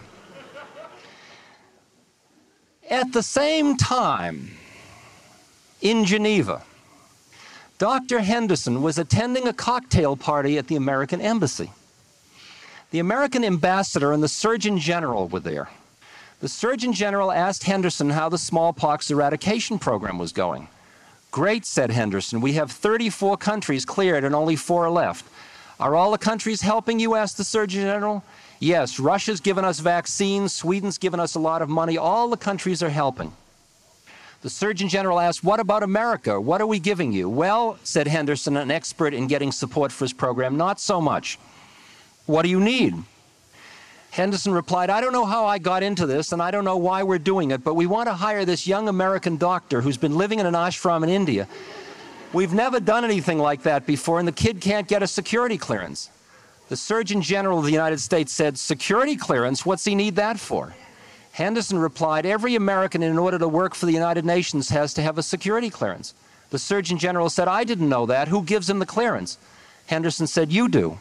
At the same time, in Geneva, Dr. Henderson was attending a cocktail party at the American Embassy. The American ambassador and the Surgeon General were there. The Surgeon General asked Henderson how the smallpox eradication program was going. "Great," said Henderson. "We have 34 countries cleared and only 4 are left." "Are all the countries helping you?" asked the Surgeon General. "Yes, Russia's given us vaccines, Sweden's given us a lot of money. All the countries are helping." The Surgeon General asked, "What about America? What are we giving you?" "Well," said Henderson, an expert in getting support for his program, "not so much." "What do you need?" Henderson replied, "I don't know how I got into this, and I don't know why we're doing it, but we want to hire this young American doctor who's been living in an ashram in India. We've never done anything like that before, and the kid can't get a security clearance." The Surgeon General of the United States said, "Security clearance? What's he need that for?" Henderson replied, "Every American, in order to work for the United Nations, has to have a security clearance." The Surgeon General said, "I didn't know that. Who gives him the clearance?" Henderson said, "You do."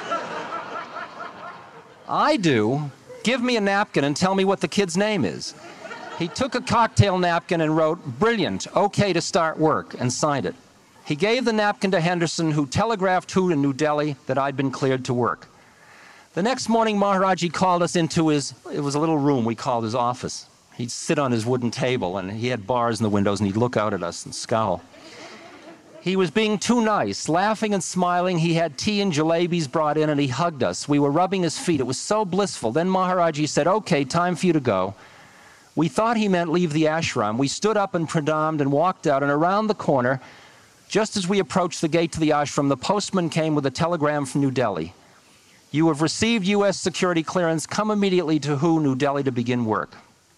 "I do? Give me a napkin and tell me what the kid's name is." He took a cocktail napkin and wrote, "Brilliant, okay to start work," and signed it. He gave the napkin to Henderson, who telegraphed WHO in New Delhi that I'd been cleared to work. The next morning, Maharaji called us into it was a little room we called his office. He'd sit on his wooden table, and he had bars in the windows, and he'd look out at us and scowl. He was being too nice, laughing and smiling. He had tea and jalebis brought in, and he hugged us. We were rubbing his feet. It was so blissful. Then Maharaji said, "Okay, time for you to go." We thought he meant leave the ashram. We stood up and pranammed and walked out, and around the corner, just as we approached the gate to the ashram, the postman came with a telegram from New Delhi. "You have received U.S. security clearance. Come immediately to WHO, New Delhi, to begin work."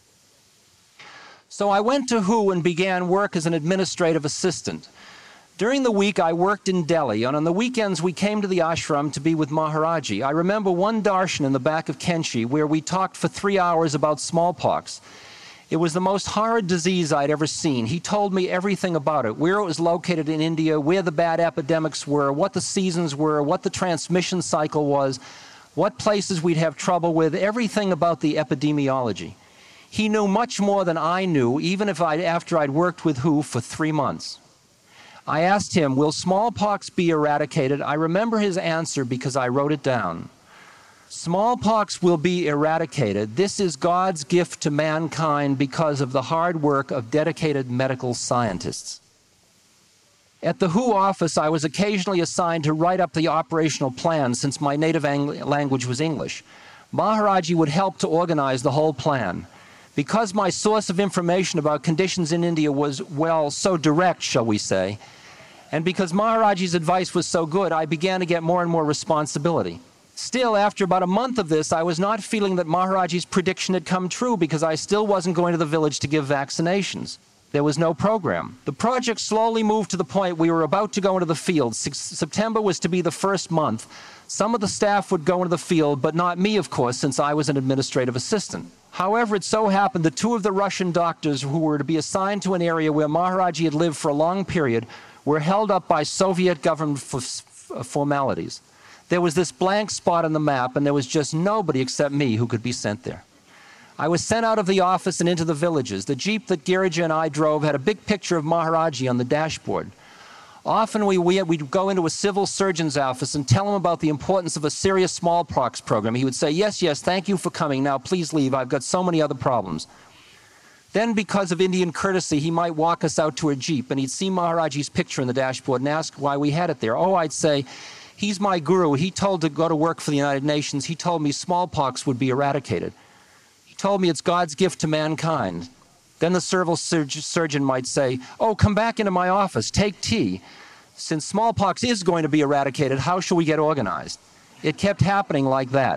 So I went to WHO and began work as an administrative assistant. During the week, I worked in Delhi, and on the weekends, we came to the ashram to be with Maharaji. I remember one darshan in the back of Kenchi where we talked for 3 hours about smallpox. It was the most horrid disease I'd ever seen. He told me everything about it, where it was located in India, where the bad epidemics were, what the seasons were, what the transmission cycle was, what places we'd have trouble with, everything about the epidemiology. He knew much more than I knew, even after I'd worked with WHO for 3 months. I asked him, "Will smallpox be eradicated?" I remember his answer because I wrote it down. "Smallpox will be eradicated. This is God's gift to mankind because of the hard work of dedicated medical scientists." At the WHO office, I was occasionally assigned to write up the operational plan since my native language was English. Maharaji would help to organize the whole plan. Because my source of information about conditions in India was, well, so direct, shall we say, and because Maharaji's advice was so good, I began to get more and more responsibility. Still, after about a month of this, I was not feeling that Maharaji's prediction had come true because I still wasn't going to the village to give vaccinations. There was no program. The project slowly moved to the point we were about to go into the field. September was to be the first month. Some of the staff would go into the field, but not me, of course, since I was an administrative assistant. However, it so happened that two of the Russian doctors who were to be assigned to an area where Maharaji had lived for a long period were held up by Soviet government formalities. There was this blank spot on the map, and there was just nobody except me who could be sent there. I was sent out of the office and into the villages. The jeep that Girija and I drove had a big picture of Maharaji on the dashboard. Often we'd go into a civil surgeon's office and tell him about the importance of a serious smallpox program. He would say, yes, thank you for coming. Now please leave. I've got so many other problems. Then, because of Indian courtesy, he might walk us out to a jeep, and he'd see Maharaji's picture in the dashboard and ask why we had it there. Oh, I'd say, he's my guru. He told to go to work for the United Nations. He told me smallpox would be eradicated. He told me it's God's gift to mankind. Then the civil surgeon might say, oh, come back into my office, take tea. Since smallpox is going to be eradicated, how shall we get organized? It kept happening like that.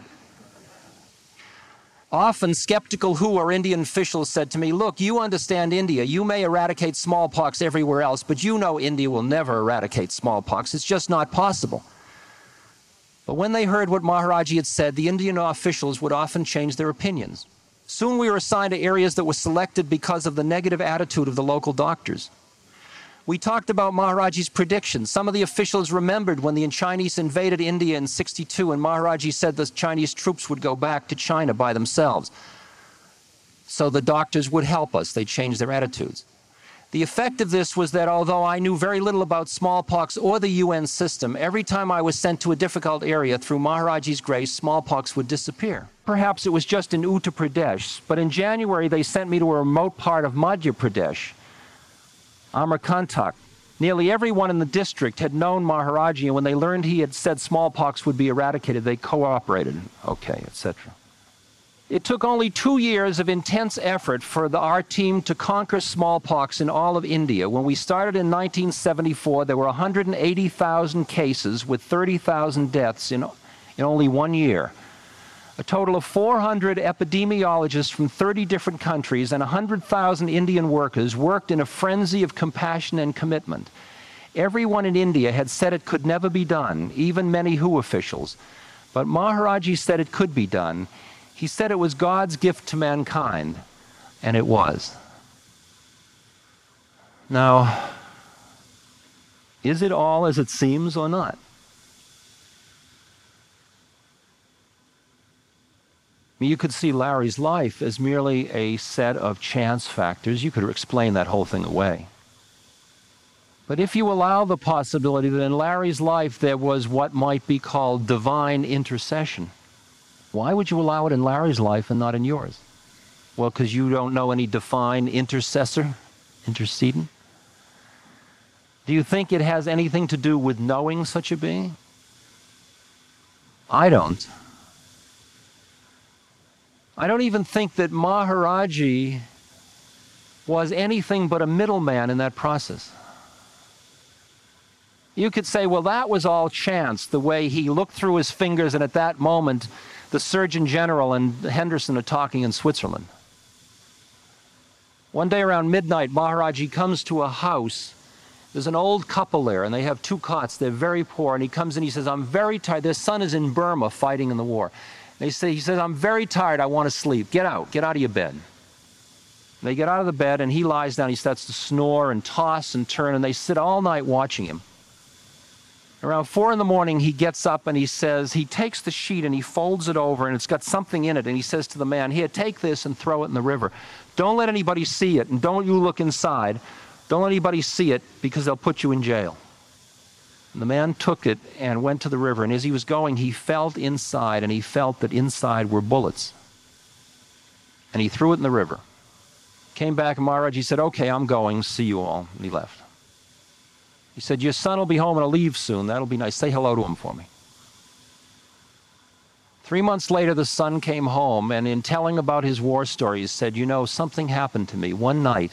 Often, skeptical WHO or Indian officials said to me, look, you understand India. You may eradicate smallpox everywhere else, but you know India will never eradicate smallpox. It's just not possible. But when they heard what Maharaji had said, the Indian officials would often change their opinions. Soon we were assigned to areas that were selected because of the negative attitude of the local doctors. We talked about Maharaji's predictions. Some of the officials remembered when the Chinese invaded India in '62 and Maharaji said the Chinese troops would go back to China by themselves. So the doctors would help us. They changed their attitudes. The effect of this was that although I knew very little about smallpox or the UN system, every time I was sent to a difficult area, through Maharaji's grace, smallpox would disappear. Perhaps it was just in Uttar Pradesh, but in January they sent me to a remote part of Madhya Pradesh, Amarkantak. Nearly everyone in the district had known Maharaji, and when they learned he had said smallpox would be eradicated, they cooperated, okay, etc. It took only 2 years of intense effort for our team to conquer smallpox in all of India. When we started in 1974, there were 180,000 cases with 30,000 deaths in only 1 year. A total of 400 epidemiologists from 30 different countries and 100,000 Indian workers worked in a frenzy of compassion and commitment. Everyone in India had said it could never be done, even many WHO officials. But Maharaji said it could be done. He said it was God's gift to mankind, and it was. Now, is it all as it seems or not? You could see Larry's life as merely a set of chance factors. You could explain that whole thing away. But if you allow the possibility that in Larry's life there was what might be called divine intercession, why would you allow it in Larry's life and not in yours? Well, because you don't know any divine intercessor, interceding? Do you think it has anything to do with knowing such a being? I don't. I don't even think that Maharaji was anything but a middleman in that process. You could say, well, that was all chance, the way he looked through his fingers, and at that moment, the Surgeon General and Henderson are talking in Switzerland. One day around midnight, Maharaji comes to a house. There's an old couple there, and they have 2 cots. They're very poor, and he comes in, he says, I'm very tired. Their son is in Burma fighting in the war. He says, I'm very tired, I want to sleep. Get out of your bed. They get out of the bed, and he lies down. He starts to snore and toss and turn, and they sit all night watching him. Around 4 in the morning, he gets up and he says, he takes the sheet and he folds it over, and it's got something in it, and he says to the man, here, take this and throw it in the river. Don't let anybody see it, and don't you look inside. Don't let anybody see it, because they'll put you in jail. And the man took it and went to the river, and as he was going, he felt inside, and he felt that inside were bullets. And he threw it in the river. Came back, and Maharaji said, okay, I'm going, see you all, and he left. He said, your son will be home and he'll leave soon, that'll be nice, say hello to him for me. 3 months later, the son came home, and in telling about his war stories, said, you know, something happened to me. One night,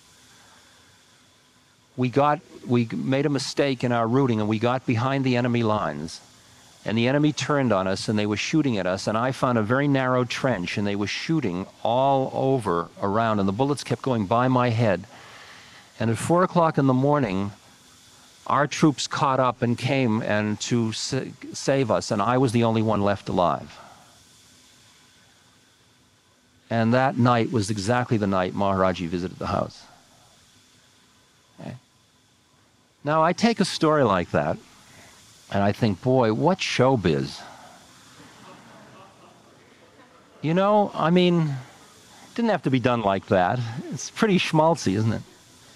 we made a mistake in our routing, and we got behind the enemy lines, and the enemy turned on us, and they were shooting at us, and I found a very narrow trench, and they were shooting all over around, and the bullets kept going by my head. And at 4 o'clock in the morning, our troops caught up and came and to save us, and I was the only one left alive. And that night was exactly the night Maharaji visited the house. Okay. Now, I take a story like that, and I think, boy, what showbiz. You know, I mean, it didn't have to be done like that. It's pretty schmaltzy, isn't it?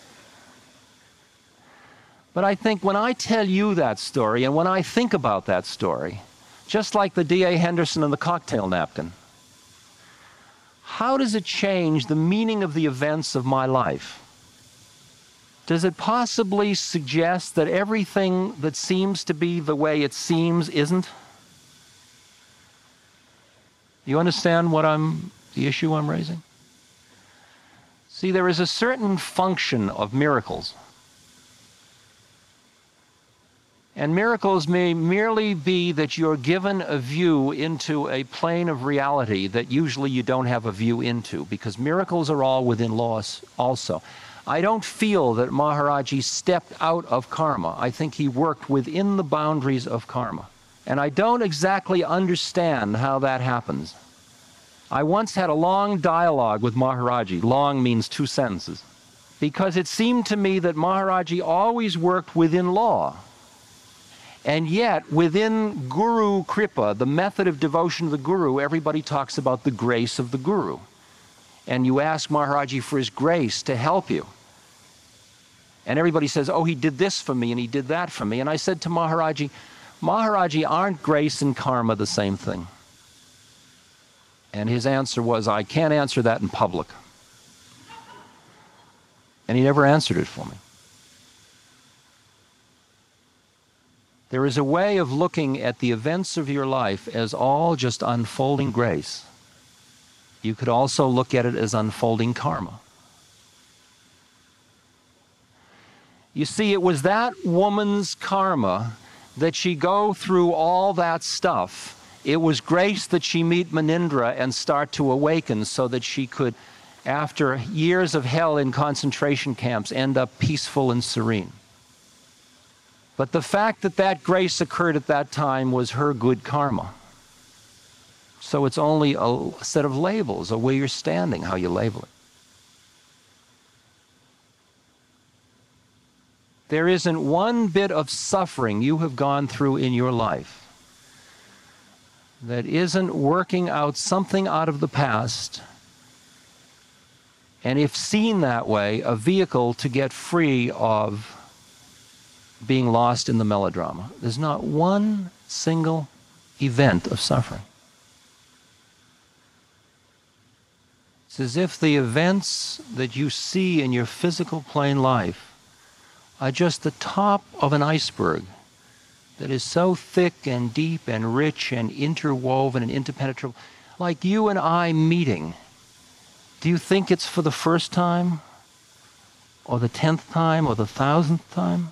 But I think when I tell you that story, and when I think about that story, just like the D.A. Henderson and the cocktail napkin, how does it change the meaning of the events of my life? Does it possibly suggest that everything that seems to be the way it seems isn't? You understand the issue I'm raising? See, there is a certain function of miracles. And miracles may merely be that you're given a view into a plane of reality that usually you don't have a view into, because miracles are all within laws also. I don't feel that Maharaji stepped out of karma. I think he worked within the boundaries of karma. And I don't exactly understand how that happens. I once had a long dialogue with Maharaji. Long means 2 sentences. Because it seemed to me that Maharaji always worked within law. And yet, within Guru Kripa, the method of devotion to the Guru, everybody talks about the grace of the Guru. And you ask Maharaji for his grace to help you. And everybody says, oh, he did this for me and he did that for me. And I said to Maharaji, Maharaji, aren't grace and karma the same thing? And his answer was, I can't answer that in public. And he never answered it for me. There is a way of looking at the events of your life as all just unfolding grace. You could also look at it as unfolding karma. You see, it was that woman's karma that she go through all that stuff. It was grace that she meet Munindra and start to awaken so that she could, after years of hell in concentration camps, end up peaceful and serene. But the fact that that grace occurred at that time was her good karma. So it's only a set of labels, or where you're standing, how you label it. There isn't one bit of suffering you have gone through in your life that isn't working out something out of the past, and if seen that way, a vehicle to get free of being lost in the melodrama. There's not one single event of suffering. It's as if the events that you see in your physical plane life are just the top of an iceberg that is so thick and deep and rich and interwoven and interpenetrable. Like you and I meeting. Do you think it's for the first time? Or the 10th time? Or the 1000th time?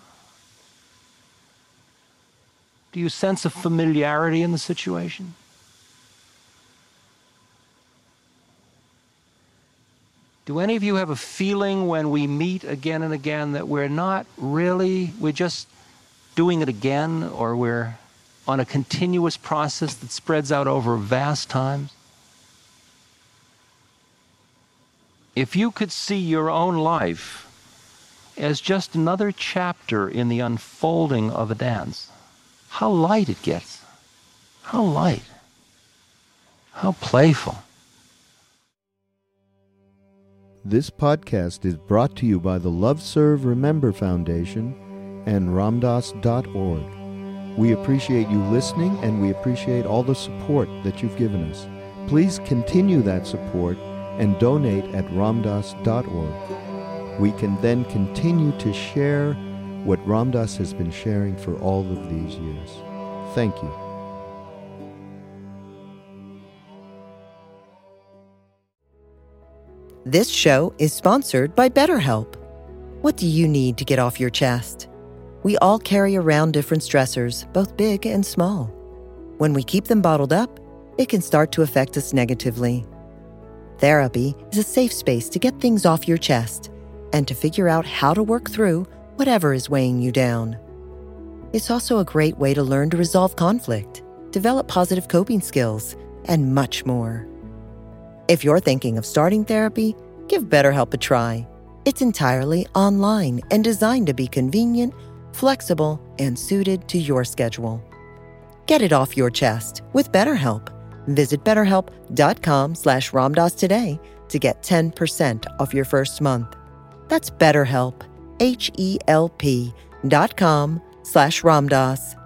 Do you sense a familiarity in the situation? Do any of you have a feeling when we meet again and again that we're just doing it again, or we're on a continuous process that spreads out over vast times? If you could see your own life as just another chapter in the unfolding of a dance, how light it gets. How light. How playful. This podcast is brought to you by the Love Serve Remember Foundation and Ramdas.org. We appreciate you listening, and we appreciate all the support that you've given us. Please continue that support and donate at Ramdas.org. We can then continue to share what Ramdas has been sharing for all of these years. Thank you. This show is sponsored by BetterHelp. What do you need to get off your chest? We all carry around different stressors, both big and small. When we keep them bottled up, it can start to affect us negatively. Therapy is a safe space to get things off your chest and to figure out how to work through whatever is weighing you down. It's also a great way to learn to resolve conflict, develop positive coping skills, and much more. If you're thinking of starting therapy, give BetterHelp a try. It's entirely online and designed to be convenient, flexible, and suited to your schedule. Get it off your chest with BetterHelp. Visit BetterHelp.com/Ramdas today to get 10% off your first month. That's BetterHelp, HELP.com/Ramdas.